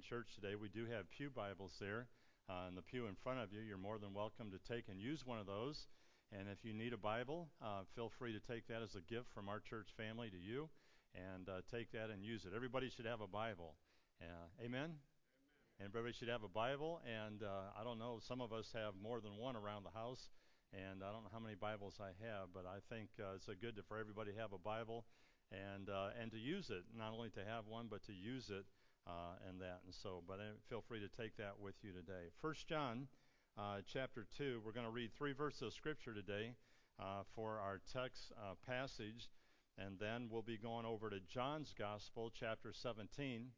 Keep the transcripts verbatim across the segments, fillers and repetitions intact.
in church today, we do have pew Bibles there uh, in the pew in front of you. You're more than welcome to take and use one of those. And if you need a Bible, uh, feel free to take that as a gift from our church family to you, and uh, take that and use it. Everybody should have a Bible. Uh, amen? Everybody should have a Bible, and uh, I don't know, some of us have more than one around the house, and I don't know how many Bibles I have, but I think uh, it's a good to, for everybody to have a Bible and uh, and to use it, not only to have one, but to use it uh, and that. And so, but uh, feel free to take that with you today. First John uh, chapter two, we're going to read three verses of Scripture today uh, for our text uh, passage, and then we'll be going over to John's Gospel, chapter seventeen.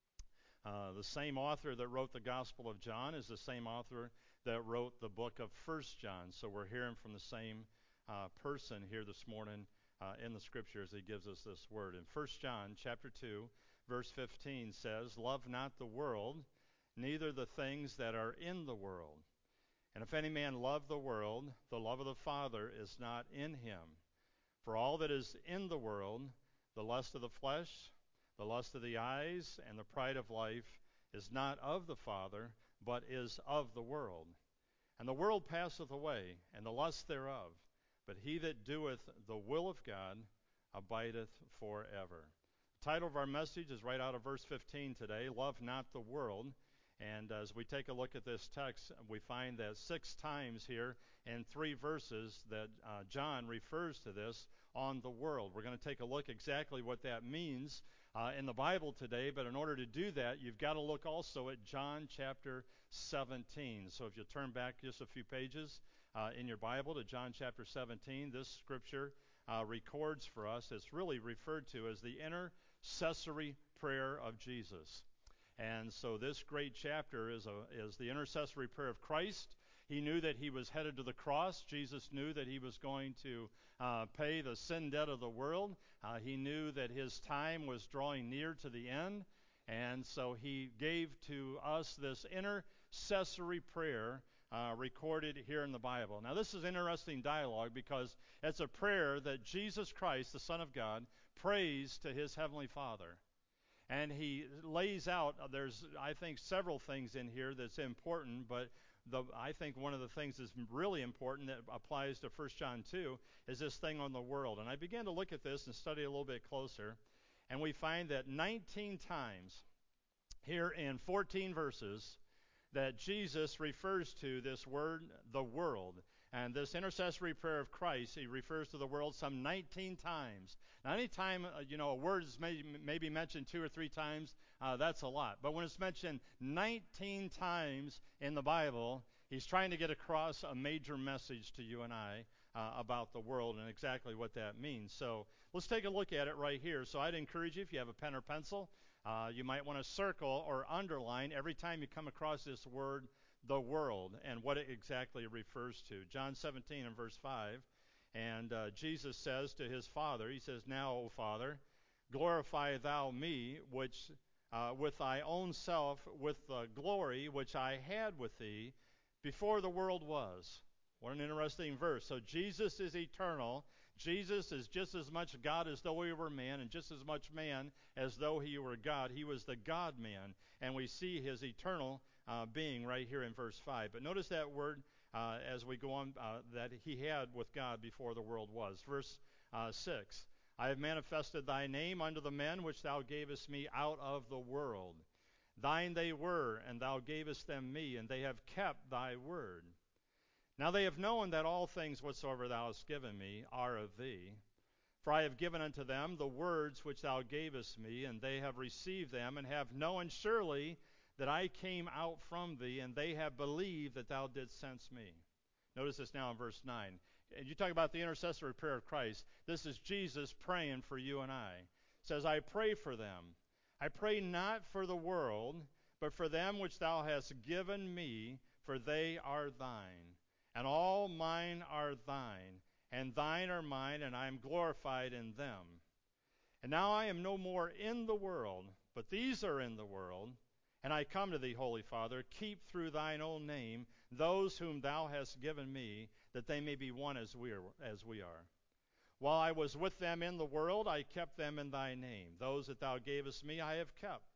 Uh, the same author that wrote the Gospel of John is the same author that wrote the book of First John. So we're hearing from the same uh, person here this morning uh, in the Scripture as he gives us this word. In First John chapter two, verse fifteen says, "Love not the world, neither the things that are in the world. And if any man love the world, the love of the Father is not in him. For all that is in the world, the lust of the flesh, the lust of the eyes, and the pride of life, is not of the Father, but is of the world. And the world passeth away, and the lust thereof. But he that doeth the will of God abideth forever." The title of our message is right out of verse fifteen today, "Love not the world." And as we take a look at this text, we find that six times here in three verses that uh, John refers to this on the world. We're going to take a look exactly what that means uh, in the Bible today, but in order to do that, you've got to look also at John chapter seventeen. So if you turn back just a few pages uh, in your Bible to John chapter seventeen, this scripture uh, records for us, it's really referred to as the intercessory prayer of Jesus. And so this great chapter is a, is the intercessory prayer of Christ. He knew that he was headed to the cross. Jesus knew that he was going to uh, pay the sin debt of the world. Uh, he knew that his time was drawing near to the end. And so he gave to us this intercessory prayer uh, recorded here in the Bible. Now this is interesting dialogue because it's a prayer that Jesus Christ, the Son of God, prays to his Heavenly Father. And he lays out, there's, I think, several things in here that's important, but the, I think one of the things that's really important that applies to First John two is this thing on the world. And I began to look at this and study a little bit closer, and we find that nineteen times here in fourteen verses that Jesus refers to this word, the world. And this intercessory prayer of Christ, he refers to the world some nineteen times. Now, anytime, uh, you know, a word is may, maybe mentioned two or three times, uh, that's a lot. But when it's mentioned nineteen times in the Bible, he's trying to get across a major message to you and I uh, about the world and exactly what that means. So let's take a look at it right here. So I'd encourage you, if you have a pen or pencil, uh, you might want to circle or underline every time you come across this word, the world, and what it exactly refers to. John seventeen and verse five, and uh, Jesus says to his Father, he says, "Now, O Father, glorify thou me which uh, with thy own self, with the glory which I had with thee before the world was." What an interesting verse. So Jesus is eternal. Jesus is just as much God as though he were man, and just as much man as though he were God. He was the God-man, and we see his eternal uh, being right here in verse five. But notice that word uh, as we go on, uh, that he had with God before the world was. Verse uh, six, "I have manifested thy name unto the men which thou gavest me out of the world. Thine they were, and thou gavest them me, and they have kept thy word. Now they have known that all things whatsoever thou hast given me are of thee. For I have given unto them the words which thou gavest me, and they have received them, and have known surely that I came out from thee, and they have believed that thou didst send me." Notice this now in verse nine. And you talk about the intercessory prayer of Christ. This is Jesus praying for you and I. It says, "I pray for them. I pray not for the world, but for them which thou hast given me, for they are thine. And all mine are thine, and thine are mine, and I am glorified in them. And now I am no more in the world, but these are in the world. And I come to thee, Holy Father, keep through thine own name those whom thou hast given me, that they may be one as we are. As we are. While I was with them in the world, I kept them in thy name. Those that thou gavest me I have kept,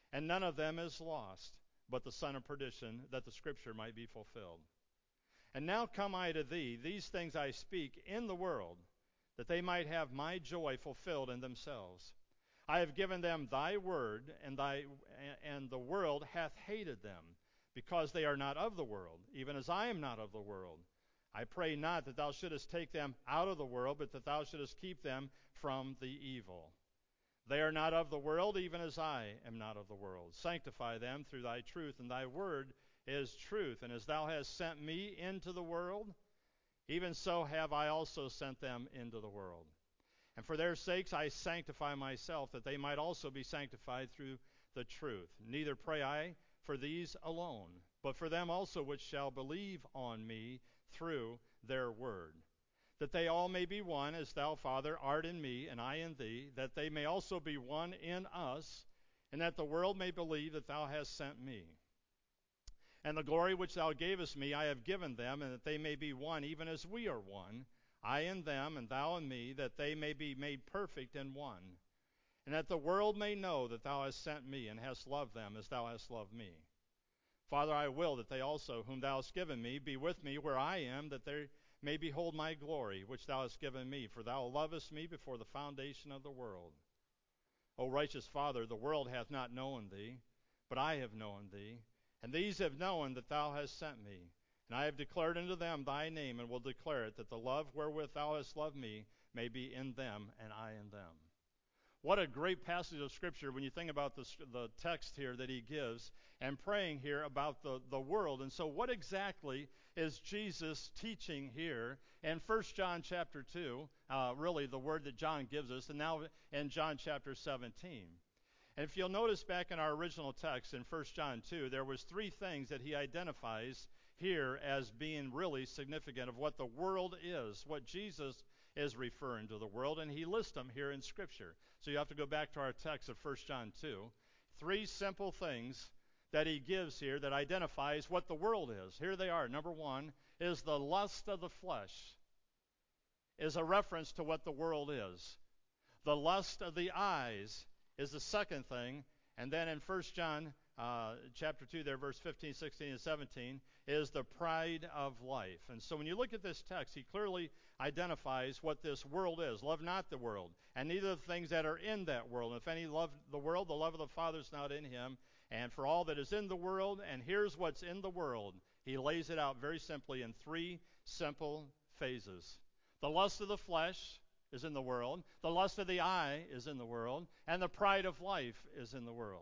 and none of them is lost, but the son of perdition, that the scripture might be fulfilled. And now come I to thee, these things I speak in the world, that they might have my joy fulfilled in themselves. I have given them thy word, and thy and the world hath hated them, because they are not of the world, even as I am not of the world. I pray not that thou shouldest take them out of the world, but that thou shouldest keep them from the evil. They are not of the world, even as I am not of the world. Sanctify them through thy truth, and thy word is truth. And as thou hast sent me into the world, even so have I also sent them into the world. And for their sakes I sanctify myself, that they might also be sanctified through the truth. Neither pray I for these alone, but for them also which shall believe on me through their word, that they all may be one, as thou, Father, art in me, and I in thee, that they may also be one in us, and that the world may believe that thou hast sent me. And the glory which thou gavest me I have given them, and that they may be one, even as we are one, I in them, and thou in me, that they may be made perfect in one, and that the world may know that thou hast sent me, and hast loved them as thou hast loved me. Father, I will that they also, whom thou hast given me, be with me where I am, that they may behold my glory, which thou hast given me, for thou lovest me before the foundation of the world. O righteous Father, the world hath not known thee, but I have known thee, and these have known that thou hast sent me. And I have declared unto them thy name, and will declare it, that the love wherewith thou hast loved me may be in them, and I in them. What a great passage of Scripture when you think about the, the text here that he gives, and praying here about the, the world. And so what exactly is Jesus teaching here in First John chapter two, uh, really the word that John gives us, and now in John chapter seventeen. And if you'll notice back in our original text in First John two, there was three things that he identifies here as being really significant of what the world is, what Jesus is referring to the world, and he lists them here in Scripture. So you have to go back to our text of First John two. Three simple things that he gives here that identifies what the world is. Here they are. Number one is the lust of the flesh, is a reference to what the world is. The lust of the eyes is the second thing. And then in First John uh, chapter two there, verse fifteen, sixteen, and seventeen, is the pride of life. And so when you look at this text, he clearly identifies what this world is. Love not the world, and neither the things that are in that world. And if any love the world, the love of the Father is not in him. And for all that is in the world, and here's what's in the world, he lays it out very simply in three simple phases. The lust of the flesh is in the world, the lust of the eye is in the world, and the pride of life is in the world.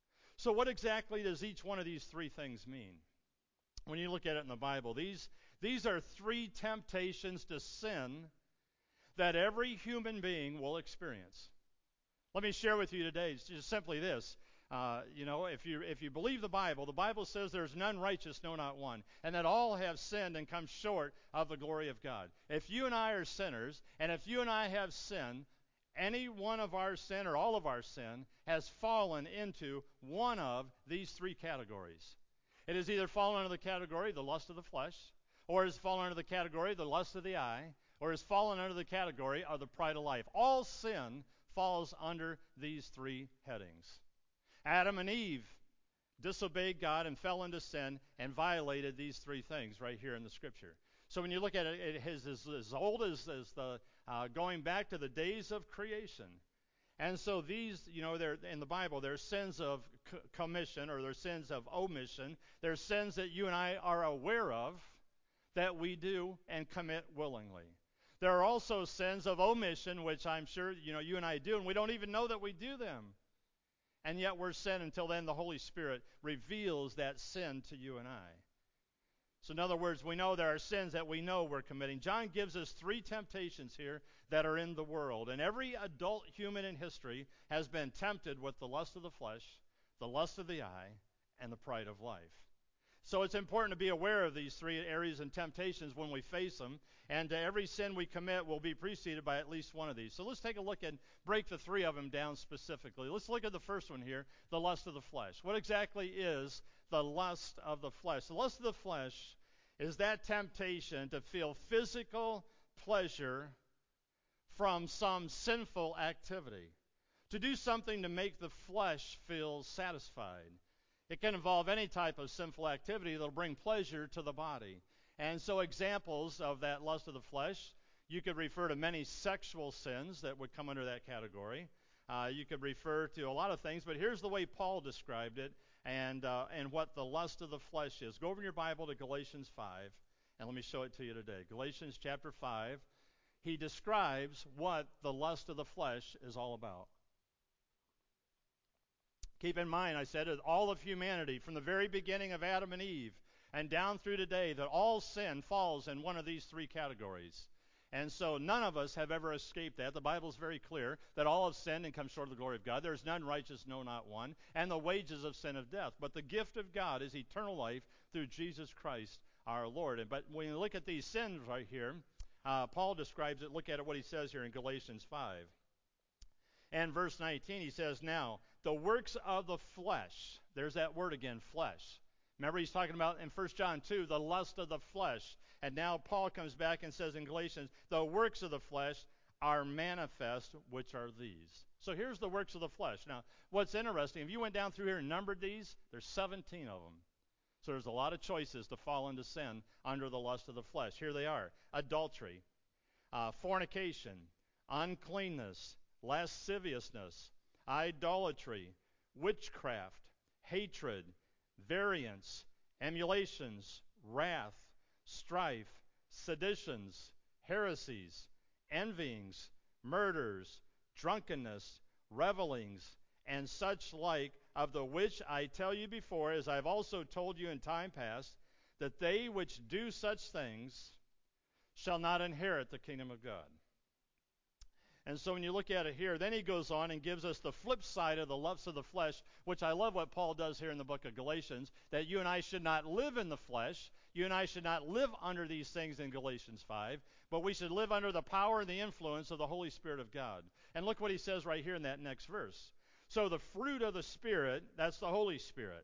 So what exactly does each one of these three things mean? When you look at it in the Bible, these, these are three temptations to sin that every human being will experience. Let me share with you today just simply this. Uh, you know, if you if you believe the Bible, the Bible says there's none righteous, no, not one, and that all have sinned and come short of the glory of God. If you and I are sinners, and if you and I have sinned, any one of our sin or all of our sin has fallen into one of these three categories. It has either fallen under the category, the lust of the flesh, or has fallen under the category, the lust of the eye, or has fallen under the category of the pride of life. All sin falls under these three headings. Adam and Eve disobeyed God and fell into sin and violated these three things right here in the Scripture. So when you look at it, it is as, as old as, as the uh, going back to the days of creation. And so these, you know, they're in the Bible, there's sins of c- commission or there's sins of omission. There's sins that you and I are aware of that we do and commit willingly. There are also sins of omission, which I'm sure, you know, you and I do, and we don't even know that we do them. And yet we're sin until then the Holy Spirit reveals that sin to you and I. So in other words, we know there are sins that we know we're committing. John gives us three temptations here that are in the world. And every adult human in history has been tempted with the lust of the flesh, the lust of the eye, and the pride of life. So it's important to be aware of these three areas and temptations when we face them. And uh, every sin we commit will be preceded by at least one of these. So let's take a look and break the three of them down specifically. Let's look at the first one here, the lust of the flesh. What exactly is the lust of the flesh? The lust of the flesh is that temptation to feel physical pleasure from some sinful activity. To do something to make the flesh feel satisfied. It can involve any type of sinful activity that will bring pleasure to the body. And so examples of that lust of the flesh, you could refer to many sexual sins that would come under that category. Uh, you could refer to a lot of things, but here's the way Paul described it and, uh, and what the lust of the flesh is. Go over in your Bible to Galatians five, and let me show it to you today. Galatians chapter five, he describes what the lust of the flesh is all about. Keep in mind, I said, all of humanity, from the very beginning of Adam and Eve, and down through today, that all sin falls in one of these three categories. And so none of us have ever escaped that. The Bible is very clear that all have sinned and come short of the glory of God. There is none righteous, no, not one. And the wages of sin is death. But the gift of God is eternal life through Jesus Christ our Lord. And, but when you look at these sins right here, uh, Paul describes it. Look at it, what he says here in Galatians five. And verse nineteen, he says, now, the works of the flesh. There's that word again, flesh. Remember, he's talking about in First John two, the lust of the flesh. And now Paul comes back and says in Galatians, the works of the flesh are manifest, which are these. So here's the works of the flesh. Now, what's interesting, if you went down through here and numbered these, there's seventeen of them. So there's a lot of choices to fall into sin under the lust of the flesh. Here they are. Adultery, uh, fornication, uncleanness, lasciviousness, idolatry, witchcraft, hatred, variance, emulations, wrath, strife, seditions, heresies, envyings, murders, drunkenness, revelings, and such like, of the which I tell you before, as I have also told you in time past, that they which do such things shall not inherit the kingdom of God. And so when you look at it here, then he goes on and gives us the flip side of the lusts of the flesh, which I love what Paul does here in the book of Galatians, that you and I should not live in the flesh. You and I should not live under these things in Galatians five, but we should live under the power and the influence of the Holy Spirit of God. And look what he says right here in that next verse. So the fruit of the Spirit, that's the Holy Spirit,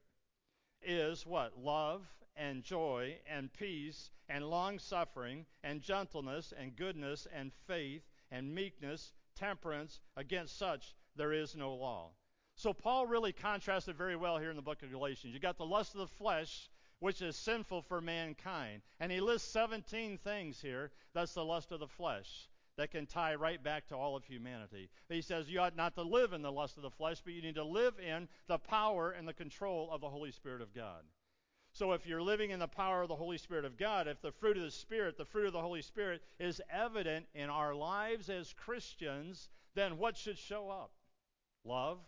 is what? Love and joy and peace and long-suffering and gentleness and goodness and faith and meekness, temperance. Against such there is no law. So Paul really contrasted very well here in the book of Galatians. You got the lust of the flesh, which is sinful for mankind. And he lists seventeen things here. That's the lust of the flesh that can tie right back to all of humanity. He says you ought not to live in the lust of the flesh, but you need to live in the power and the control of the Holy Spirit of God. So if you're living in the power of the Holy Spirit of God, if the fruit of the Spirit, the fruit of the Holy Spirit, is evident in our lives as Christians, then what should show up? Love,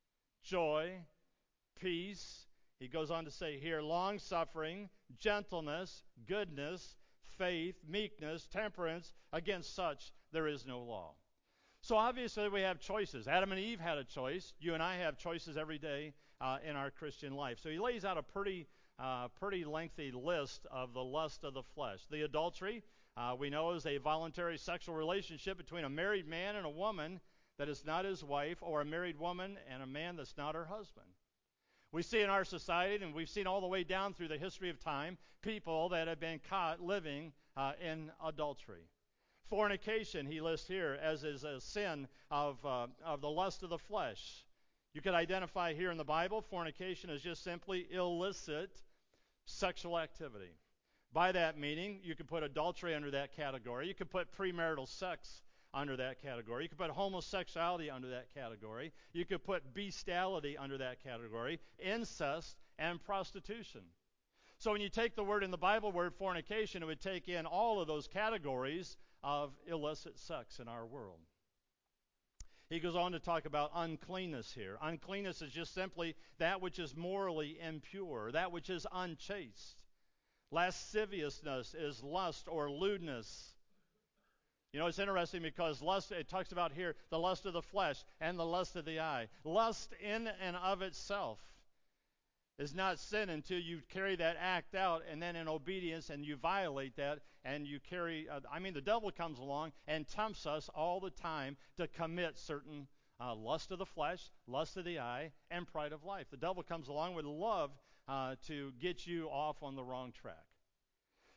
joy, peace. He goes on to say here, long-suffering, gentleness, goodness, faith, meekness, temperance. Against such there is no law. So obviously we have choices. Adam and Eve had a choice. You and I have choices every day uh, in our Christian life. So he lays out a pretty Uh, pretty lengthy list of the lust of the flesh. The adultery, uh, we know, is a voluntary sexual relationship between a married man and a woman that is not his wife, or a married woman and a man that's not her husband. We see in our society, and we've seen all the way down through the history of time, people that have been caught living uh, in adultery. Fornication, he lists here, as is a sin of, uh, of the lust of the flesh. You could identify here in the Bible, fornication is just simply illicit sexual activity. By that meaning, you could put adultery under that category. You could put premarital sex under that category. You could put homosexuality under that category. You could put bestiality under that category, incest, and prostitution. So when you take the word in the Bible word fornication, it would take in all of those categories of illicit sex in our world. He goes on to talk about uncleanness here. Uncleanness is just simply that which is morally impure, that which is unchaste. Lasciviousness is lust or lewdness. You know, it's interesting because lust, it talks about here the lust of the flesh and the lust of the eye. Lust in and of itself is not sin until you carry that act out, and then in obedience and you violate that, and you carry, uh, I mean, the devil comes along and tempts us all the time to commit certain uh, lust of the flesh, lust of the eye, and pride of life. The devil comes along with love uh, to get you off on the wrong track.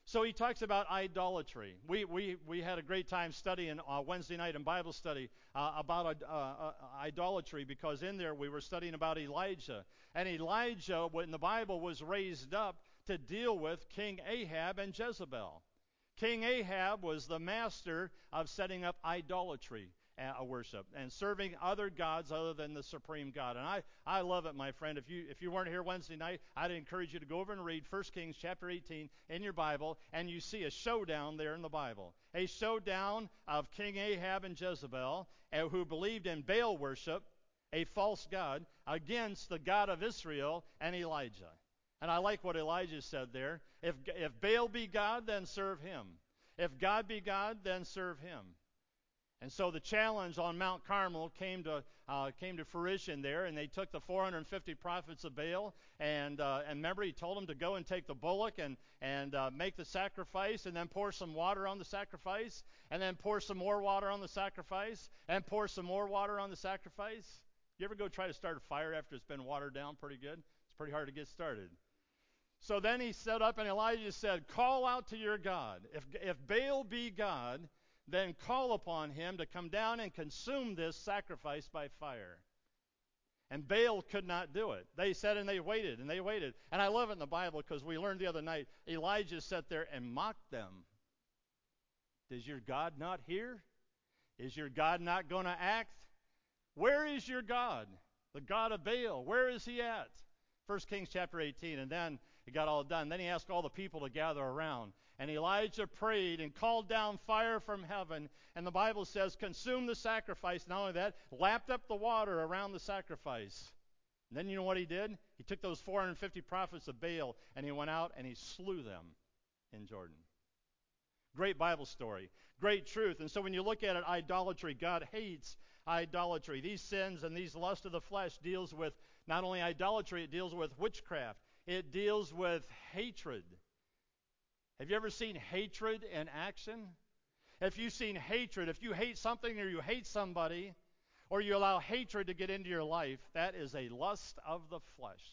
So he talks about idolatry. We we we had a great time studying uh, Wednesday night in Bible study uh, about uh, uh, idolatry, because in there we were studying about Elijah. And Elijah, in the Bible, was raised up to deal with King Ahab and Jezebel. King Ahab was the master of setting up idolatry uh, worship and serving other gods other than the supreme God. And I, I love it, my friend. If you if you weren't here Wednesday night, I'd encourage you to go over and read First Kings chapter eighteen in your Bible, and you see a showdown there in the Bible. A showdown of King Ahab and Jezebel, uh, who believed in Baal worship, a false god, against the God of Israel and Elijah. And I like what Elijah said there. If, if Baal be God, then serve him. If God be God, then serve him. And so the challenge on Mount Carmel came to uh, came to fruition there, and they took the four hundred fifty prophets of Baal, and uh, and remember, he told them to go and take the bullock and and uh, make the sacrifice, and then pour some water on the sacrifice, and then pour some more water on the sacrifice, and pour some more water on the sacrifice. You ever go try to start a fire after it's been watered down pretty good? It's pretty hard to get started. So then he stood up, and Elijah said, "Call out to your God. If if Baal be God, then call upon him to come down and consume this sacrifice by fire." And Baal could not do it. They said, and they waited, and they waited. And I love it in the Bible, because we learned the other night, Elijah sat there and mocked them. Is your God not here? Is your God not going to act? Where is your God? The God of Baal, where is he at? First Kings chapter eighteen, and then it got all done. Then he asked all the people to gather around. And Elijah prayed and called down fire from heaven. And the Bible says, consume the sacrifice. Not only that, lapped up the water around the sacrifice. And then you know what he did? He took those four hundred fifty prophets of Baal, and he went out and he slew them in Jordan. Great Bible story. Great truth. And so when you look at it, idolatry, God hates idolatry. These sins and these lusts of the flesh deals with not only idolatry, it deals with witchcraft. It deals with hatred. Have you ever seen hatred in action? If you've seen hatred, if you hate something or you hate somebody, or you allow hatred to get into your life, that is a lust of the flesh.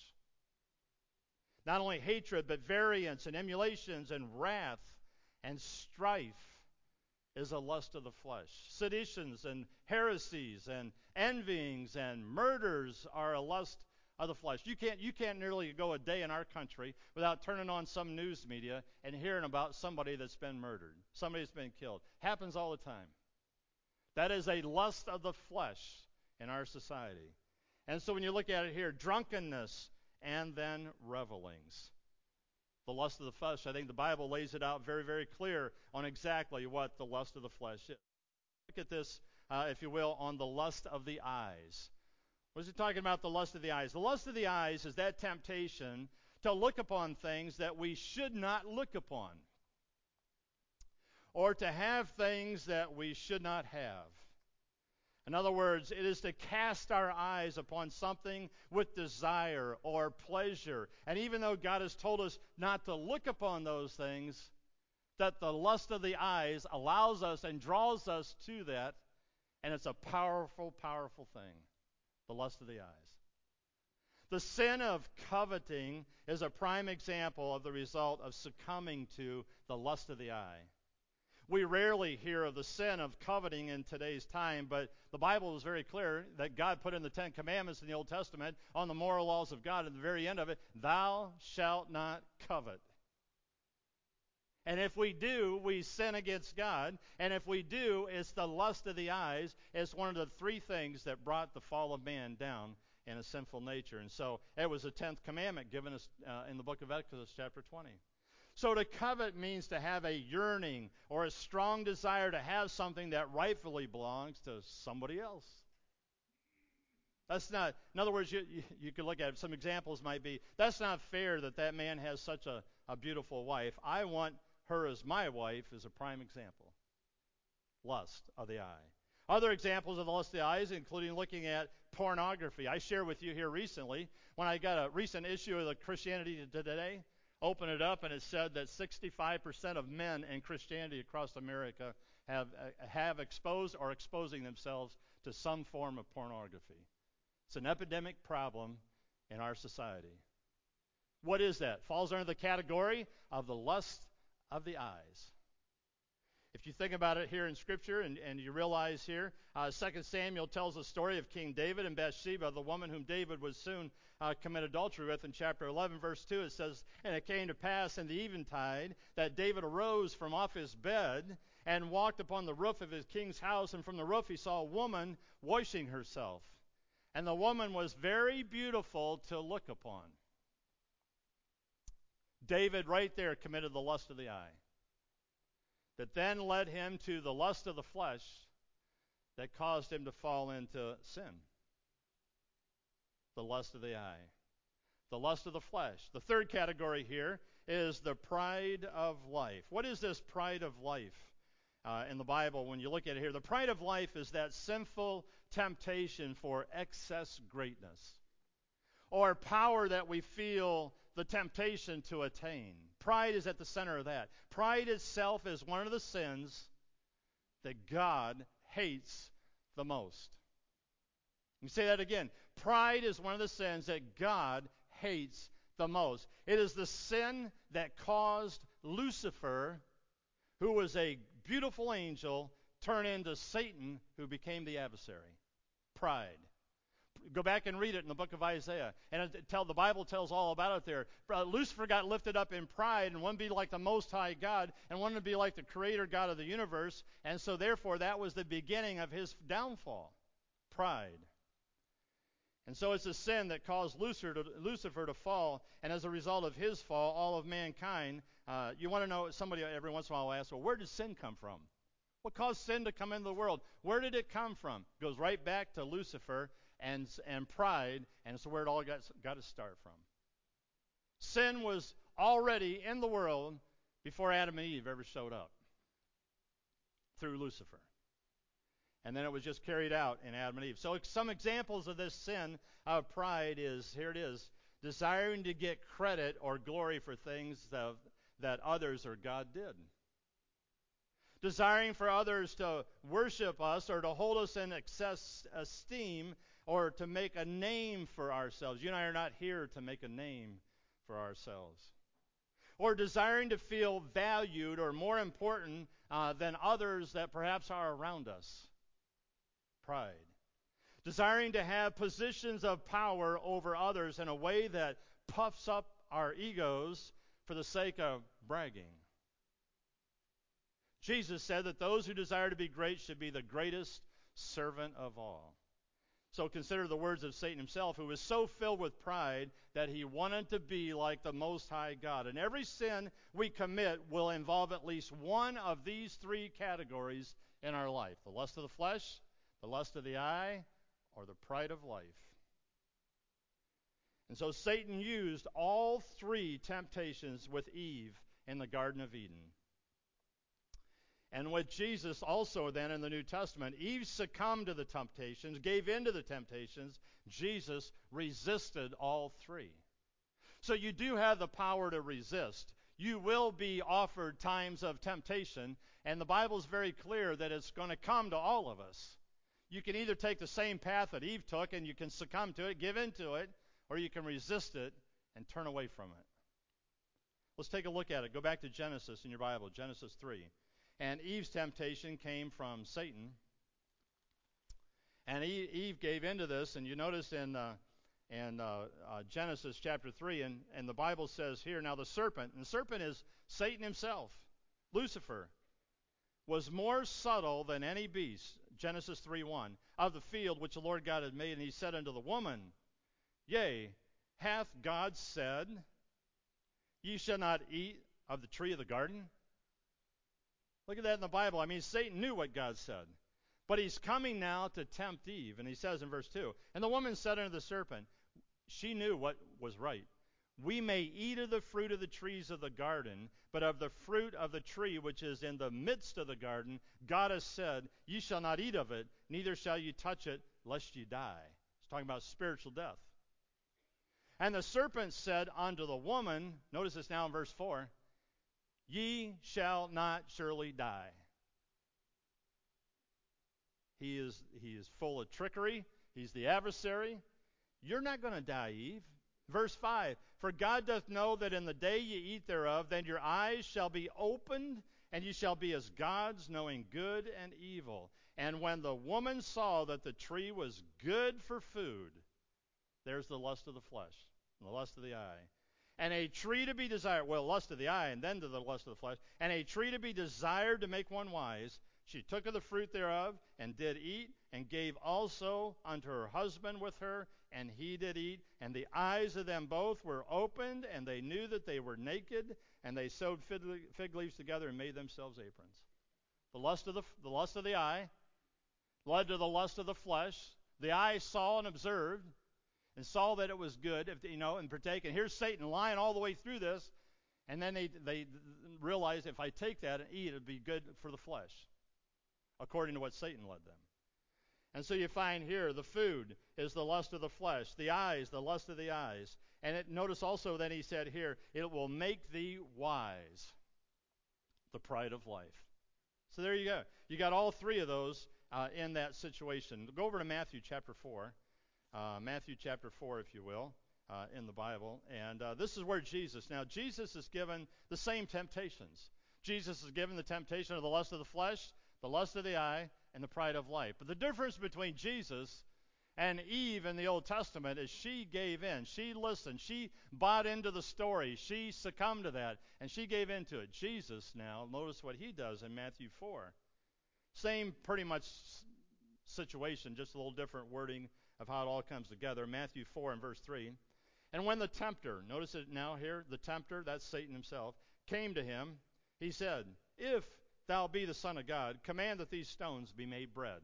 Not only hatred, but variance and emulations and wrath and strife is a lust of the flesh. Seditions and heresies and envyings and murders are a lust of the flesh. You can't you can't nearly go a day in our country without turning on some news media and hearing about somebody that's been murdered, somebody that's been killed. Happens all the time. That is a lust of the flesh in our society. And so when you look at it here, drunkenness and then revelings. The lust of the flesh, I think the Bible lays it out very, very clear on exactly what the lust of the flesh is. Look at this, uh, if you will, on the lust of the eyes. What is he talking about, the lust of the eyes? The lust of the eyes is that temptation to look upon things that we should not look upon, or to have things that we should not have. In other words, it is to cast our eyes upon something with desire or pleasure. And even though God has told us not to look upon those things, that the lust of the eyes allows us and draws us to that, and it's a powerful, powerful thing, the lust of the eyes. The sin of coveting is a prime example of the result of succumbing to the lust of the eye. We rarely hear of the sin of coveting in today's time, but the Bible is very clear that God put in the Ten Commandments in the Old Testament on the moral laws of God at the very end of it, thou shalt not covet. And if we do, we sin against God. And if we do, it's the lust of the eyes. It's one of the three things that brought the fall of man down in a sinful nature. And so it was the tenth commandment given us uh, in the book of Exodus chapter twenty. So to covet means to have a yearning or a strong desire to have something that rightfully belongs to somebody else. That's not, in other words, you, you, you could look at it, some examples might be, that's not fair that that man has such a, a beautiful wife. I want her as my wife is a prime example. Lust of the eye. Other examples of the lust of the eyes, including looking at pornography. I shared with you here recently, when I got a recent issue of the Christianity Today, open it up, and it said that sixty-five percent of men in Christianity across America have uh, have exposed or exposing themselves to some form of pornography. It's an epidemic problem in our society. What is that? Falls under the category of the lust of the eyes. If you think about it here in Scripture, and, and you realize here, uh, Second Samuel tells the story of King David and Bathsheba, the woman whom David would soon uh, commit adultery with. In chapter eleven, verse two, it says, "And it came to pass in the eventide that David arose from off his bed and walked upon the roof of his king's house, and from the roof he saw a woman washing herself. And the woman was very beautiful to look upon." David right there committed the lust of the eye, that then led him to the lust of the flesh that caused him to fall into sin. The lust of the eye. The lust of the flesh. The third category here is the pride of life. What is this pride of life uh, in the Bible when you look at it here? The pride of life is that sinful temptation for excess greatness, or power that we feel the temptation to attain. Pride is at the center of that. Pride itself is one of the sins that God hates the most. Let me say that again. Pride is one of the sins that God hates the most. It is the sin that caused Lucifer, who was a beautiful angel, turn into Satan, who became the adversary. Pride. Go back and read it in the book of Isaiah. And it tell, the Bible tells all about it there. Lucifer got lifted up in pride and wanted to be like the Most High God and wanted to be like the Creator God of the universe. And so therefore that was the beginning of his downfall. Pride. And so it's a sin that caused Lucifer to, Lucifer to fall. And as a result of his fall, all of mankind, uh, you want to know, somebody every once in a while will ask, well, where did sin come from? What caused sin to come into the world? Where did it come from? It goes right back to Lucifer and and pride, and it's where it all got, got to start from. Sin was already in the world before Adam and Eve ever showed up, through Lucifer. And then it was just carried out in Adam and Eve. So some examples of this sin of pride is, here it is, desiring to get credit or glory for things that, that others or God did. Desiring for others to worship us or to hold us in excess esteem or to make a name for ourselves. You and I are not here to make a name for ourselves. Or desiring to feel valued or more important uh, than others that perhaps are around us. Pride. Desiring to have positions of power over others in a way that puffs up our egos for the sake of bragging. Jesus said that those who desire to be great should be the greatest servant of all. So consider the words of Satan himself, who was so filled with pride that he wanted to be like the Most High God. And every sin we commit will involve at least one of these three categories in our life: the lust of the flesh, the lust of the eye, or the pride of life. And so Satan used all three temptations with Eve in the Garden of Eden. And with Jesus also then in the New Testament, Eve succumbed to the temptations, gave in to the temptations. Jesus resisted all three. So you do have the power to resist. You will be offered times of temptation, and the Bible is very clear that it's going to come to all of us. You can either take the same path that Eve took and you can succumb to it, give in to it, or you can resist it and turn away from it. Let's take a look at it. Go back to Genesis in your Bible, Genesis three. And Eve's temptation came from Satan. And Eve gave into this, and you notice in, uh, in uh, uh, Genesis chapter three, and, and the Bible says here, now the serpent, and the serpent is Satan himself, Lucifer, was more subtle than any beast, Genesis three one, of the field which the Lord God had made. And he said unto the woman, Yea, hath God said, Ye shall not eat of the tree of the garden? Look at that in the Bible. I mean, Satan knew what God said. But he's coming now to tempt Eve. And he says in verse two, And the woman said unto the serpent, she knew what was right, We may eat of the fruit of the trees of the garden, but of the fruit of the tree which is in the midst of the garden, God has said, Ye shall not eat of it, neither shall ye touch it, lest ye die. It's talking about spiritual death. And the serpent said unto the woman, notice this now in verse four, Ye shall not surely die. He is, he is full of trickery. He's the adversary. You're not going to die, Eve. Verse five, For God doth know that in the day ye eat thereof, then your eyes shall be opened, and ye shall be as gods, knowing good and evil. And when the woman saw that the tree was good for food, there's the lust of the flesh, and the lust of the eye, and a tree to be desired, well, lust of the eye, and then to the lust of the flesh, and a tree to be desired to make one wise, she took of the fruit thereof, and did eat, and gave also unto her husband with her, and he did eat. And the eyes of them both were opened, and they knew that they were naked, and they sewed fig leaves together and made themselves aprons. The lust of the, the lust of the eye led to the lust of the flesh. The eye saw and observed, and saw that it was good, if, you know, and partake. And here's Satan lying all the way through this, and then they, they realized if I take that and eat, it would be good for the flesh, according to what Satan led them. And so you find here the food is the lust of the flesh, the eyes, the lust of the eyes. And it, notice also then he said here, it will make thee wise, the pride of life. So there you go. You got all three of those uh, in that situation. Go over to Matthew chapter four. Uh, Matthew chapter four, if you will, uh, in the Bible. And uh, this is where Jesus, now Jesus is given the same temptations. Jesus is given the temptation of the lust of the flesh, the lust of the eye, and the pride of life. But the difference between Jesus and Eve in the Old Testament is she gave in. She listened. She bought into the story. She succumbed to that, and she gave into it. Jesus now, notice what he does in Matthew four. Same pretty much situation, just a little different wording of how it all comes together. Matthew four and verse three. And when the tempter, notice it now here, the tempter, that's Satan himself, came to him, he said, if thou be the Son of God, command that these stones be made bread.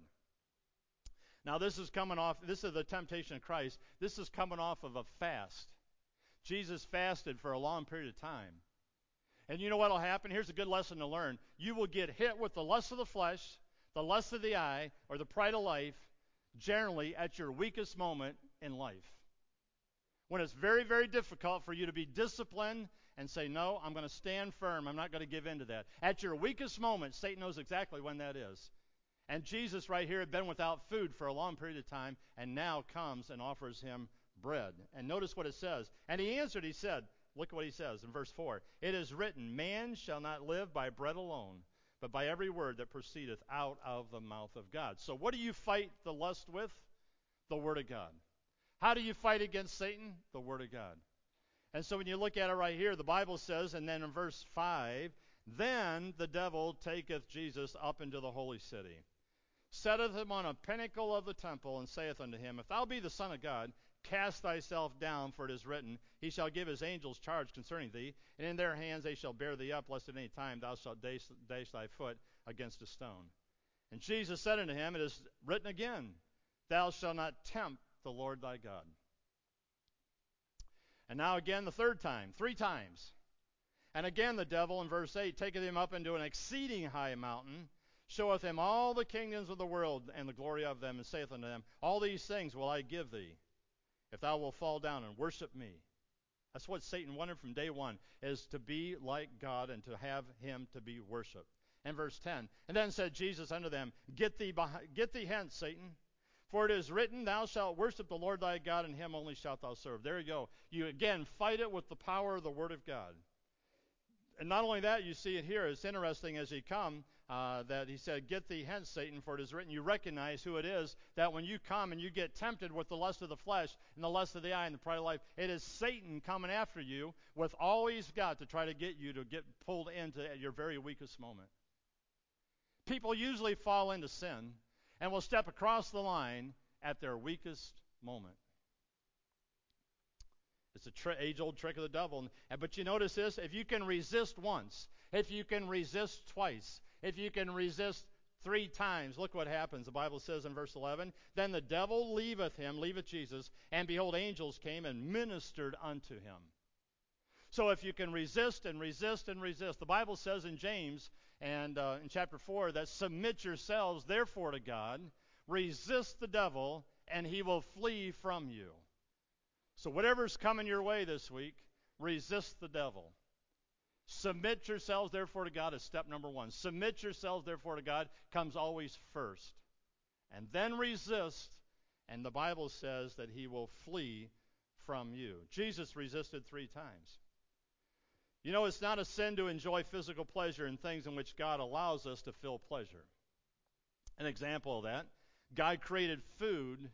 Now this is coming off, this is the temptation of Christ. This is coming off of a fast. Jesus fasted for a long period of time. And you know what will happen? Here's a good lesson to learn. You will get hit with the lust of the flesh, the lust of the eye, or the pride of life, generally at your weakest moment in life. When it's very, very difficult for you to be disciplined and say, no, I'm going to stand firm. I'm not going to give in to that. At your weakest moment, Satan knows exactly when that is. And Jesus right here had been without food for a long period of time, and now comes and offers him bread. And notice what it says. And he answered, he said, look what he says in verse four. It is written, man shall not live by bread alone, but by every word that proceedeth out of the mouth of God. So what do you fight the lust with? The Word of God. How do you fight against Satan? The Word of God. And so when you look at it right here, the Bible says, and then in verse five, then the devil taketh Jesus up into the holy city, setteth him on a pinnacle of the temple, and saith unto him, if thou be the Son of God, cast thyself down, for it is written, he shall give his angels charge concerning thee, and in their hands they shall bear thee up, lest at any time thou shalt dash, dash thy foot against a stone. And Jesus said unto him, it is written again, thou shalt not tempt the Lord thy God. And now again the third time, three times. And again the devil, in verse eight, taketh him up into an exceeding high mountain, showeth him all the kingdoms of the world and the glory of them, and saith unto them, all these things will I give thee, if thou wilt fall down and worship me. That's what Satan wanted from day one, is to be like God and to have him to be worshipped. And verse ten, and then said Jesus unto them, Get thee, behind, get thee hence, Satan, for it is written, thou shalt worship the Lord thy God, and him only shalt thou serve. There you go. You again fight it with the power of the Word of God. And not only that, you see it here. It's interesting as he come uh, that he said, Get thee hence, Satan, for it is written. You recognize who it is, that when you come and you get tempted with the lust of the flesh and the lust of the eye and the pride of life, it is Satan coming after you with all he's got to try to get you to get pulled into your very weakest moment. People usually fall into sin and will step across the line at their weakest moment. It's a tri- age-old trick of the devil. But you notice this, if you can resist once, if you can resist twice, if you can resist three times, look what happens. The Bible says in verse eleven, then the devil leaveth him, leaveth Jesus, and behold, angels came and ministered unto him. So if you can resist and resist and resist, the Bible says in James and uh, in chapter four that submit yourselves therefore to God, resist the devil, and he will flee from you. So whatever's coming your way this week, resist the devil. Submit yourselves therefore to God is step number one. Submit yourselves therefore to God comes always first. And then resist, and the Bible says that he will flee from you. Jesus resisted three times. You know, it's not a sin to enjoy physical pleasure in things in which God allows us to feel pleasure. An example of that, God created food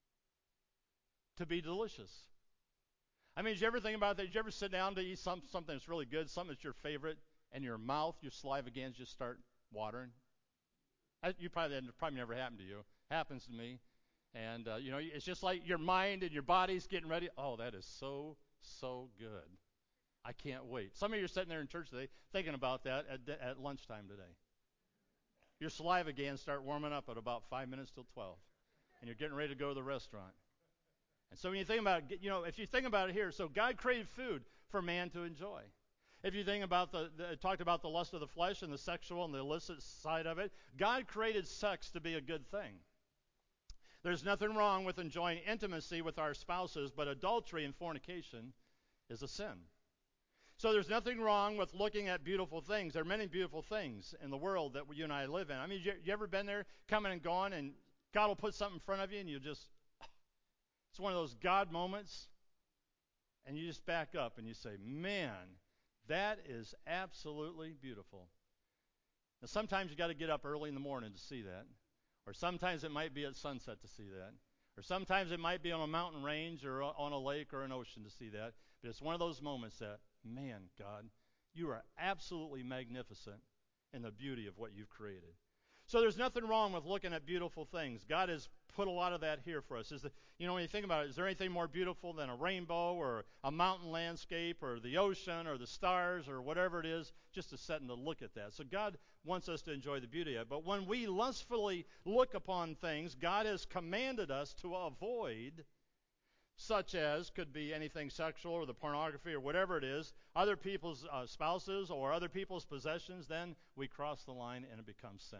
to be delicious. I mean, did you ever think about that? Did you ever sit down to eat some, something that's really good, something that's your favorite, and your mouth, your saliva glands just start watering? I, you probably that probably never happened to you. Happens to me. And, uh, you know, it's just like your mind and your body's getting ready. Oh, that is so, so good. I can't wait. Some of you are sitting there in church today thinking about that at, at lunchtime today. Your saliva glands start warming up at about five minutes till twelve. And you're getting ready to go to the restaurant. And so when you think about it, you know, if you think about it here, so God created food for man to enjoy. If you think about the, the it talked about the lust of the flesh and the sexual and the illicit side of it, God created sex to be a good thing. There's nothing wrong with enjoying intimacy with our spouses, but adultery and fornication is a sin. So there's nothing wrong with looking at beautiful things. There are many beautiful things in the world that you and I live in. I mean, you, you ever been there, coming and going, and God will put something in front of you, and you just, it's one of those God moments, and you just back up and you say, man, that is absolutely beautiful. Now, sometimes you got to get up early in the morning to see that, or sometimes it might be at sunset to see that, or sometimes it might be on a mountain range or on a lake or an ocean to see that. But it's one of those moments that, man, God, you are absolutely magnificent in the beauty of what you've created. So there's nothing wrong with looking at beautiful things. God has put a lot of that here for us. Is that, you know, when you think about it, is there anything more beautiful than a rainbow or a mountain landscape or the ocean or the stars or whatever it is, just to sit and to look at that? So God wants us to enjoy the beauty of it. But when we lustfully look upon things, God has commanded us to avoid, such as could be anything sexual or the pornography or whatever it is, other people's uh, spouses or other people's possessions, then we cross the line and it becomes sin.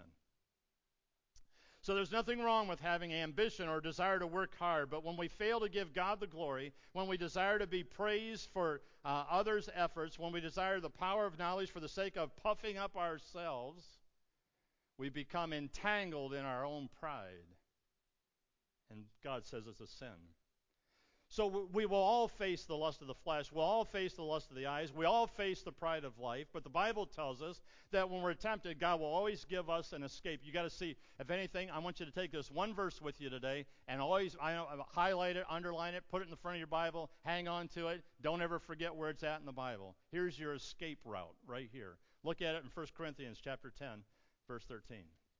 So there's nothing wrong with having ambition or desire to work hard, but when we fail to give God the glory, when we desire to be praised for uh, others' efforts, when we desire the power of knowledge for the sake of puffing up ourselves, we become entangled in our own pride. And God says it's a sin. So we will all face the lust of the flesh. We'll all face the lust of the eyes. We all face the pride of life. But the Bible tells us that when we're tempted, God will always give us an escape. You got to see, if anything, I want you to take this one verse with you today and always I know, highlight it, underline it, put it in the front of your Bible, hang on to it. Don't ever forget where it's at in the Bible. Here's your escape route right here. Look at it in First Corinthians chapter ten, verse thirteen.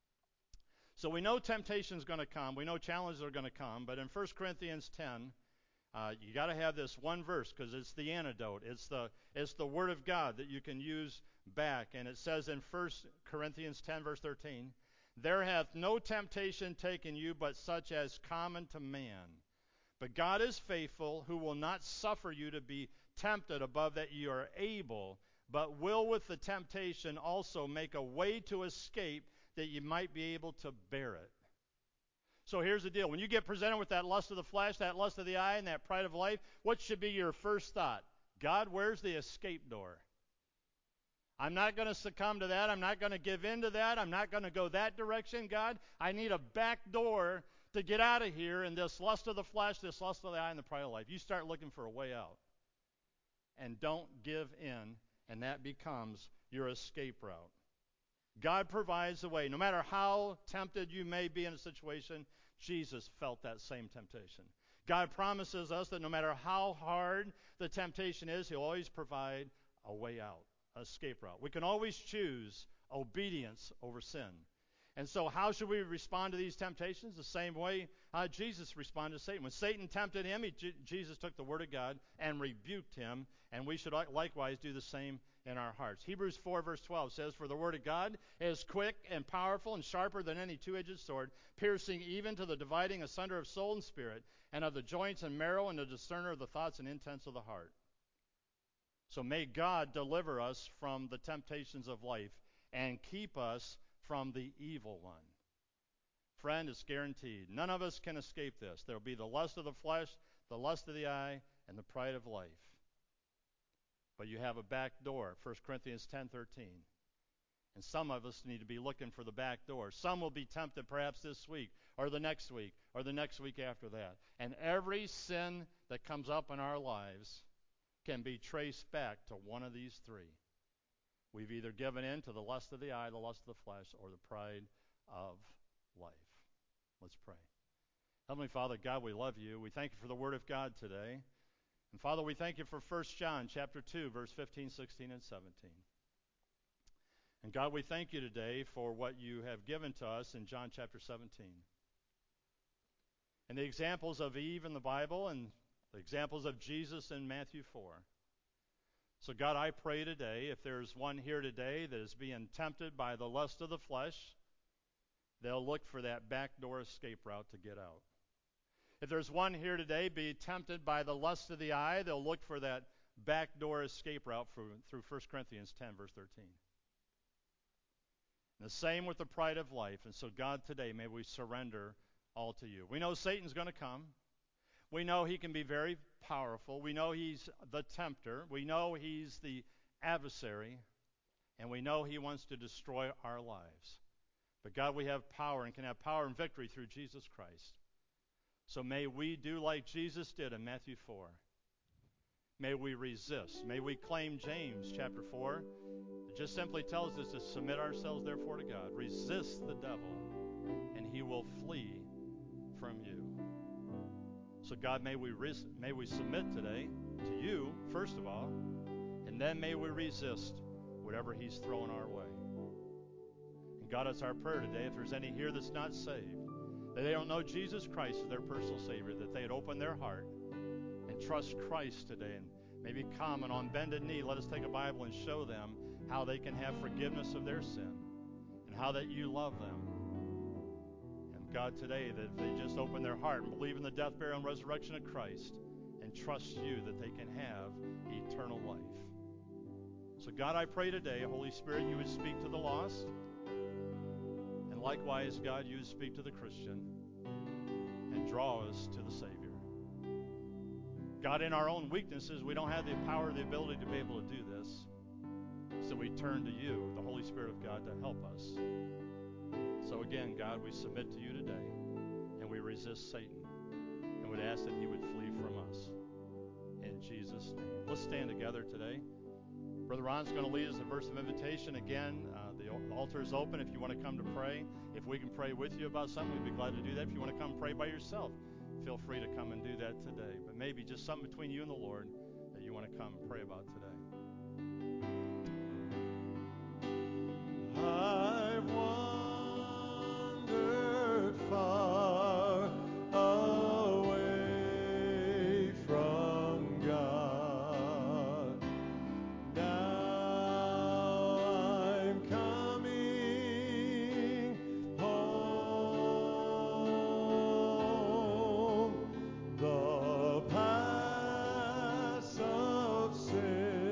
So we know temptation is going to come. We know challenges are going to come. But in First Corinthians ten, Uh, you got to have this one verse because it's the antidote. It's the it's the Word of God that you can use back. And it says in First Corinthians ten, verse thirteen, there hath no temptation taken you but such as common to man. But God is faithful, who will not suffer you to be tempted above that you are able, but will with the temptation also make a way to escape that you might be able to bear it. So here's the deal. When you get presented with that lust of the flesh, that lust of the eye, and that pride of life, what should be your first thought? God, where's the escape door? I'm not going to succumb to that. I'm not going to give in to that. I'm not going to go that direction, God. I need a back door to get out of here in this lust of the flesh, this lust of the eye, and the pride of life. You start looking for a way out. And don't give in, and that becomes your escape route. God provides the way. No matter how tempted you may be in a situation, Jesus felt that same temptation. God promises us that no matter how hard the temptation is, He'll always provide a way out, an escape route. We can always choose obedience over sin. And so how should we respond to these temptations? The same way uh, Jesus responded to Satan. When Satan tempted him, he, J- Jesus took the Word of God and rebuked him, and we should likewise do the same in our hearts. Hebrews four, verse twelve says, for the Word of God is quick and powerful and sharper than any two-edged sword, piercing even to the dividing asunder of soul and spirit, and of the joints and marrow, and the discerner of the thoughts and intents of the heart. So may God deliver us from the temptations of life and keep us from the evil one. Friend, it's guaranteed. None of us can escape this. There will be the lust of the flesh, the lust of the eye, and the pride of life. But you have a back door, First Corinthians ten thirteen. And some of us need to be looking for the back door. Some will be tempted perhaps this week or the next week or the next week after that. And every sin that comes up in our lives can be traced back to one of these three. We've either given in to the lust of the eye, the lust of the flesh, or the pride of life. Let's pray. Heavenly Father, God, we love you. We thank you for the Word of God today. And Father, we thank you for First John chapter two, verse fifteen, sixteen, and seventeen. And God, we thank you today for what you have given to us in John chapter seventeen. And the examples of Eve in the Bible and the examples of Jesus in Matthew four. So God, I pray today, if there's one here today that is being tempted by the lust of the flesh, they'll look for that backdoor escape route to get out. If there's one here today be tempted by the lust of the eye, they'll look for that backdoor escape route through, through First Corinthians ten, verse thirteen. And the same with the pride of life. And so, God, today may we surrender all to you. We know Satan's going to come. We know he can be very powerful. We know he's the tempter. We know he's the adversary. And we know he wants to destroy our lives. But God, we have power and can have power and victory through Jesus Christ. So may we do like Jesus did in Matthew four. May we resist. May we claim James chapter four. It just simply tells us to submit ourselves therefore to God. Resist the devil, and he will flee from you. So God, may we res- may we submit today to you, first of all, and then may we resist whatever he's throwing our way. And God, it's our prayer today, if there's any here that's not saved, that they don't know Jesus Christ as their personal Savior, that they'd open their heart and trust Christ today, and maybe come and on bended knee, let us take a Bible and show them how they can have forgiveness of their sin and how that you love them. And God, today, that if they just open their heart and believe in the death, burial, and resurrection of Christ and trust you, that they can have eternal life. So God, I pray today, Holy Spirit, you would speak to the lost. And likewise, God, you would speak to the Christian and draw us to the Savior. God, in our own weaknesses, we don't have the power or the ability to be able to do this. So we turn to you, the Holy Spirit of God, to help us. So again, God, we submit to you today, and we resist Satan, and would ask that he would flee from us. In Jesus' name. Let's stand together today. Brother Ron's going to lead us in a verse of invitation. Again, uh, the, the altar is open if you want to come to pray. If we can pray with you about something, we'd be glad to do that. If you want to come pray by yourself, feel free to come and do that today. But maybe just something between you and the Lord that you want to come and pray about today. I wandered far away from God. Now I'm coming home. The paths of sin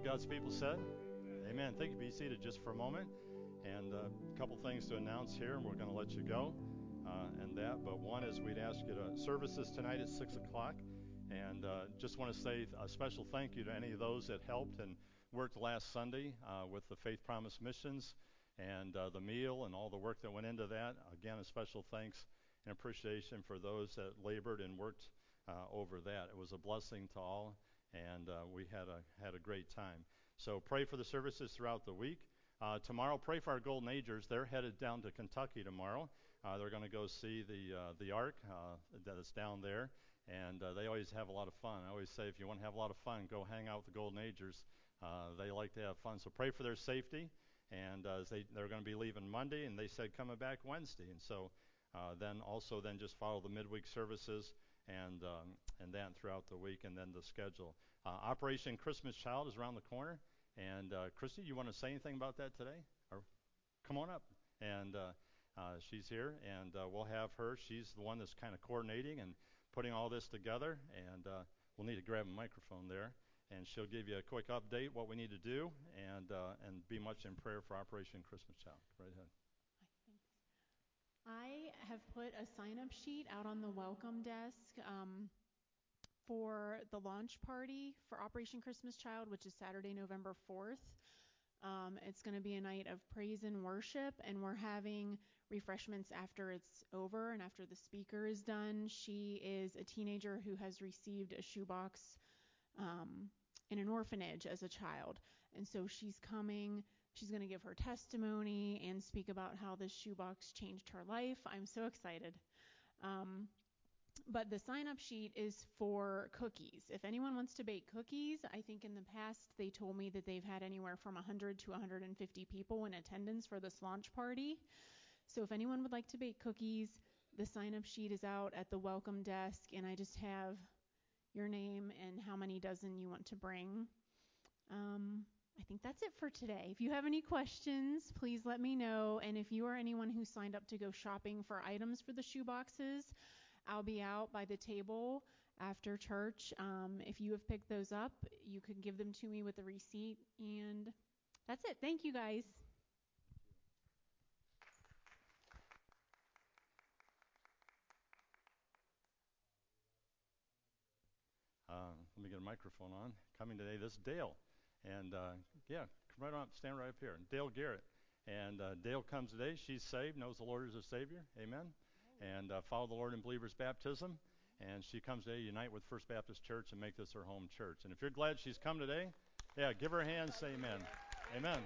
God's people said? Amen. Thank you. Be seated just for a moment. And uh, a couple things to announce here, and we're going to let you go uh, and that. But one is we'd ask you to services tonight at six o'clock. And uh, just want to say a special thank you to any of those that helped and worked last Sunday uh, with the Faith Promise Missions and uh, the meal and all the work that went into that. Again, a special thanks and appreciation for those that labored and worked uh, over that. It was a blessing to all, and uh, we had a had a great time. So pray for the services throughout the week. Uh, tomorrow, pray for our Golden Agers. They're headed down to Kentucky tomorrow. Uh, they're going to go see the uh, the Ark uh, that is down there, and uh, they always have a lot of fun. I always say, if you want to have a lot of fun, go hang out with the Golden Agers. Uh, they like to have fun. So pray for their safety. And uh, they they're going to be leaving Monday, and they said coming back Wednesday. And so uh, then also then just follow the midweek services and um, and then throughout the week, and then the schedule. Uh, Operation Christmas Child is around the corner. And uh, Christy, you want to say anything about that today? Or come on up. And uh, uh, she's here, and uh, we'll have her. She's the one that's kind of coordinating and putting all this together. And uh, we'll need to grab a microphone there, and she'll give you a quick update what we need to do, and uh, and be much in prayer for Operation Christmas Child. Right ahead. I have put a sign-up sheet out on the welcome desk um, for the launch party for Operation Christmas Child, which is Saturday, November fourth. Um, it's going to be a night of praise and worship, and we're having refreshments after it's over and after the speaker is done. She is a teenager who has received a shoebox um, in an orphanage as a child, and so she's coming. She's going to give her testimony and speak about how this shoebox changed her life. I'm so excited. Um, but the sign-up sheet is for cookies. If anyone wants to bake cookies, I think in the past they told me that they've had anywhere from one hundred to one hundred fifty people in attendance for this launch party. So if anyone would like to bake cookies, the sign-up sheet is out at the welcome desk, and I just have your name and how many dozen you want to bring. Um, I think that's it for today. If you have any questions, please let me know. And if you are anyone who signed up to go shopping for items for the shoe boxes, I'll be out by the table after church. Um, if you have picked those up, you can give them to me with a receipt. And that's it. Thank you, guys. Uh, let me get a microphone on. Coming today, this is Dale. And uh, yeah, come right on, stand right up here. Dale Garrett. And uh, Dale comes today. She's saved, knows the Lord is her Savior. Amen. And uh, follow the Lord in believer's baptism. And she comes today to unite with First Baptist Church and make this her home church. And if you're glad she's come today, yeah, give her a hand, say amen. Amen.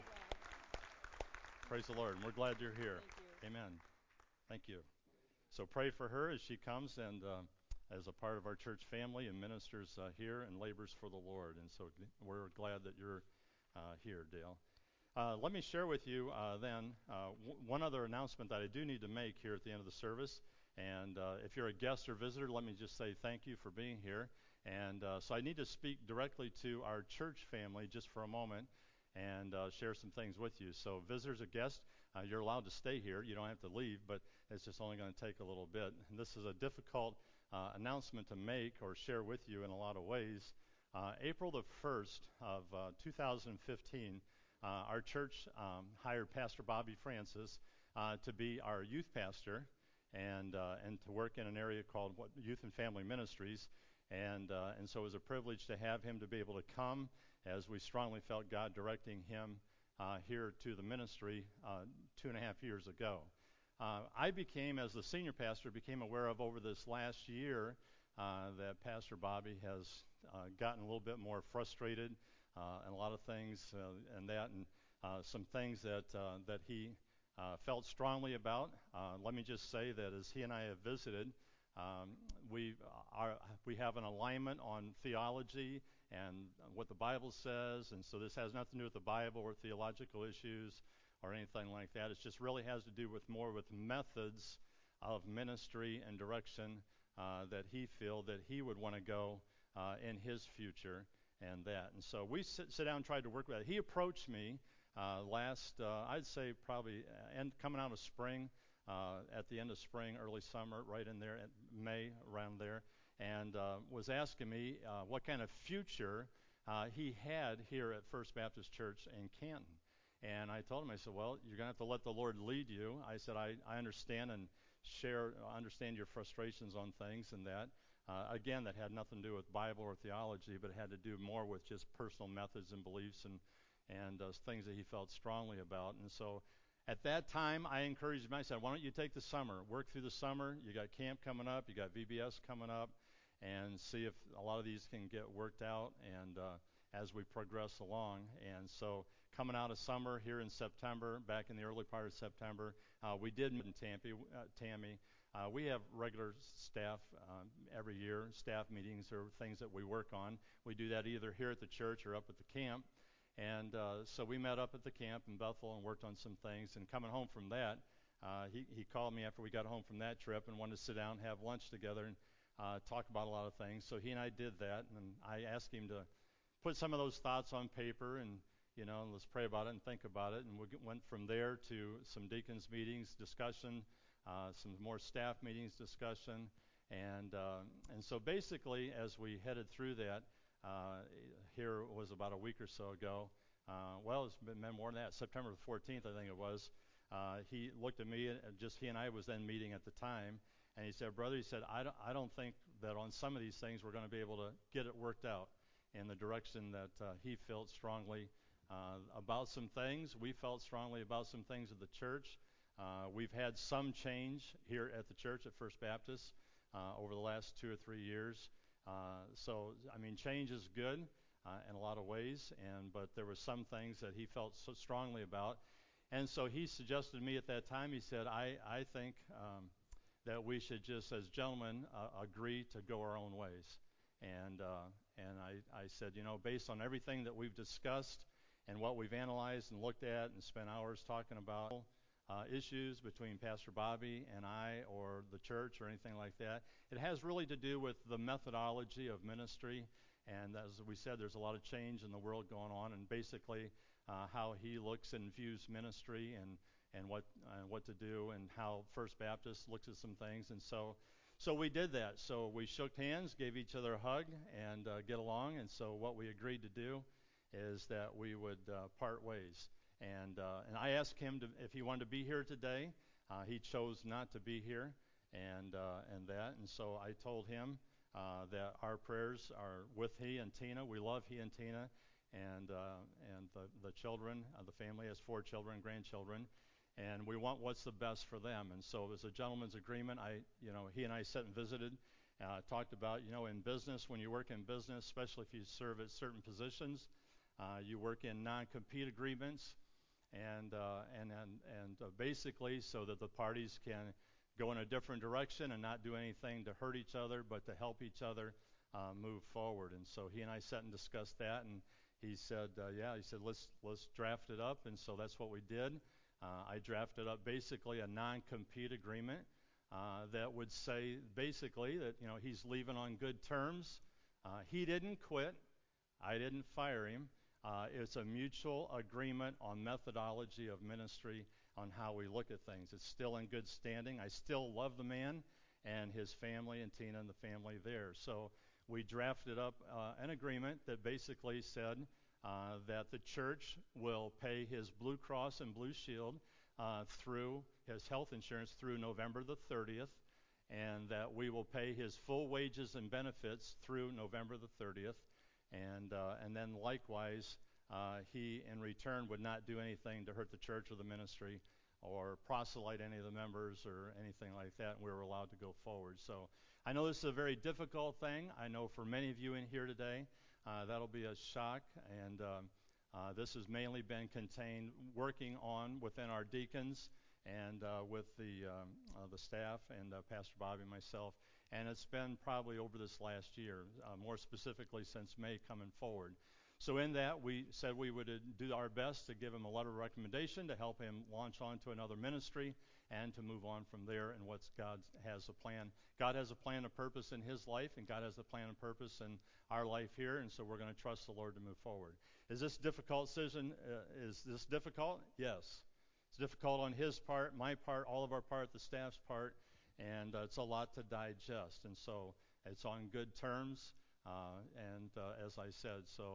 Praise the Lord. And we're glad you're here. Amen. Thank you. So pray for her as she comes and uh, as a part of our church family and ministers uh, here and labors for the Lord. And so we're glad that you're uh, here, Dale. Uh, let me share with you uh, then uh, w- one other announcement that I do need to make here at the end of the service. And uh, if you're a guest or visitor, let me just say thank you for being here. And uh, so I need to speak directly to our church family just for a moment and uh, share some things with you. So visitors or guests, uh, you're allowed to stay here. You don't have to leave, but it's just only going to take a little bit. And this is a difficult uh, announcement to make or share with you in a lot of ways. Uh, April the first of uh, two thousand fifteen, uh, our church um, hired Pastor Bobby Francis uh, to be our youth pastor and uh, and to work in an area called what, Youth and Family Ministries. And uh, and so it was a privilege to have him to be able to come as we strongly felt God directing him uh, here to the ministry uh, two and a half years ago. Uh, I became, as the senior pastor, became aware of over this last year uh, that Pastor Bobby has uh, gotten a little bit more frustrated uh, and a lot of things uh, and that and uh, some things that uh, that he uh, felt strongly about. Uh, let me just say that as he and I have visited, um, we are we have an alignment on theology and what the Bible says, and so this has nothing to do with the Bible or theological issues or anything like that. It just really has to do with more with methods of ministry and direction uh, that he feel that he would want to go uh, in his future and that. And so we sit, sit down and tried to work with it. He approached me uh, last, uh, I'd say probably end, coming out of spring, uh, at the end of spring, early summer, right in there, in May, around there, and uh, was asking me uh, what kind of future uh, he had here at First Baptist Church in Canton. And I told him, I said, well, you're going to have to let the Lord lead you. I said, I, I understand and share, understand your frustrations on things and that. Uh, again, that had nothing to do with Bible or theology, but it had to do more with just personal methods and beliefs and, and uh, things that he felt strongly about. And so at that time, I encouraged him. I said, why don't you take the summer, work through the summer. You got camp coming up. You got V B S coming up, and see if a lot of these can get worked out and uh, as we progress along. And so coming out of summer here in September, back in the early part of September, uh, we did meet in Tampa, uh, Tammy. Uh, we have regular staff um, every year, staff meetings or things that we work on. We do that either here at the church or up at the camp. And uh, so we met up at the camp in Bethel and worked on some things. And coming home from that, uh, he, he called me after we got home from that trip and wanted to sit down and have lunch together and uh, talk about a lot of things. So he and I did that, and I asked him to put some of those thoughts on paper and, you know, let's pray about it and think about it. And we went from there to some deacons meetings, discussion, uh, some more staff meetings, discussion. And uh, and so basically, as we headed through that, uh, here was about a week or so ago. Uh, well, it's been more than that. September the fourteenth, I think it was. Uh, he looked at me, and just he and I was then meeting at the time, and he said, "Brother," he said, I don't, I don't think that on some of these things we're going to be able to get it worked out in the direction that uh, he felt strongly uh, about some things. We felt strongly about some things of the church. Uh, we've had some change here at the church at First Baptist uh, over the last two or three years. Uh, so, I mean, change is good uh, in a lot of ways, and but there were some things that he felt so strongly about. And so he suggested to me at that time, he said, I, I think um, that we should just, as gentlemen, uh, agree to go our own ways. And uh, and I, I said, you know, based on everything that we've discussed and what we've analyzed and looked at and spent hours talking about, Uh, issues between Pastor Bobby and I or the church or anything like that. It has really to do with the methodology of ministry, and as we said, there's a lot of change in the world going on, and basically uh, how he looks and views ministry and and what uh, what to do, and how First Baptist looks at some things. And so so we did that. So we shook hands, gave each other a hug, and uh, get along. And so what we agreed to do is that we would uh, part ways. And uh, and I asked him to, if he wanted to be here today. Uh, he chose not to be here, and uh, and that. And so I told him uh, that our prayers are with he and Tina. We love he and Tina, and uh, and the the children. Uh, the family has four children, grandchildren, and we want what's the best for them. And so as a gentleman's agreement, I you know he and I sat and visited, uh, talked about you know in business, when you work in business, especially if you serve at certain positions, uh, you work in non-compete agreements. And, uh, and and and uh, basically so that the parties can go in a different direction and not do anything to hurt each other, but to help each other uh, move forward. And so he and I sat and discussed that, and he said, uh, yeah, he said, let's let's draft it up. And so that's what we did. Uh, I drafted up basically a non-compete agreement uh, that would say basically that you know he's leaving on good terms. Uh, he didn't quit. I didn't fire him. Uh, it's a mutual agreement on methodology of ministry, on how we look at things. It's still in good standing. I still love the man and his family and Tina and the family there. So we drafted up uh, an agreement that basically said uh, that the church will pay his Blue Cross and Blue Shield uh, through his health insurance through November the thirtieth, and that we will pay his full wages and benefits through November the thirtieth. And uh, and then likewise, uh, he in return would not do anything to hurt the church or the ministry, or proselyte any of the members or anything like that. And we were allowed to go forward. So I know this is a very difficult thing. I know for many of you in here today, uh, that'll be a shock. And um, uh, this has mainly been contained working on within our deacons and uh, with the um, uh, the staff and uh, Pastor Bobby and myself. And it's been probably over this last year, uh, more specifically since May coming forward. So in that, we said we would uh, do our best to give him a letter of recommendation to help him launch on to another ministry and to move on from there, and what God has a plan. God has a plan and purpose in his life, and God has a plan and purpose in our life here, and so we're going to trust the Lord to move forward. Is this a difficult decision? Uh, is this difficult? Yes. It's difficult on his part, my part, all of our part, the staff's part. And uh, it's a lot to digest, and so it's on good terms. Uh, and uh, as I said, so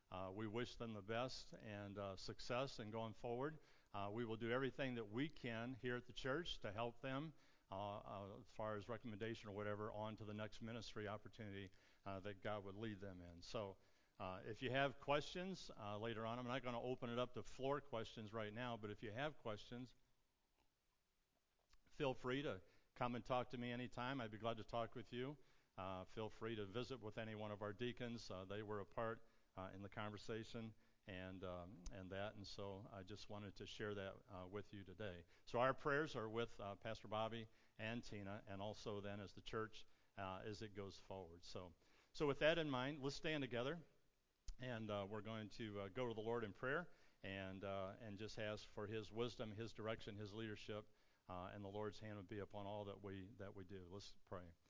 Uh, we wish them the best and uh, success in going forward. Uh, we will do everything that we can here at the church to help them uh, uh, as far as recommendation or whatever on to the next ministry opportunity uh, that God would lead them in. So uh, if you have questions uh, later on, I'm not going to open it up to floor questions right now, but if you have questions, feel free to come and talk to me anytime. I'd be glad to talk with you. Uh, feel free to visit with any one of our deacons. Uh, they were a part uh, in the conversation and um, and that, and so I just wanted to share that uh, with you today. So our prayers are with uh, Pastor Bobby and Tina, and also then as the church uh, as it goes forward. So, so with that in mind, let's stand together, and uh, we're going to uh, go to the Lord in prayer and uh, and just ask for His wisdom, His direction, His leadership, uh, and the Lord's hand would be upon all that we that we do. Let's pray.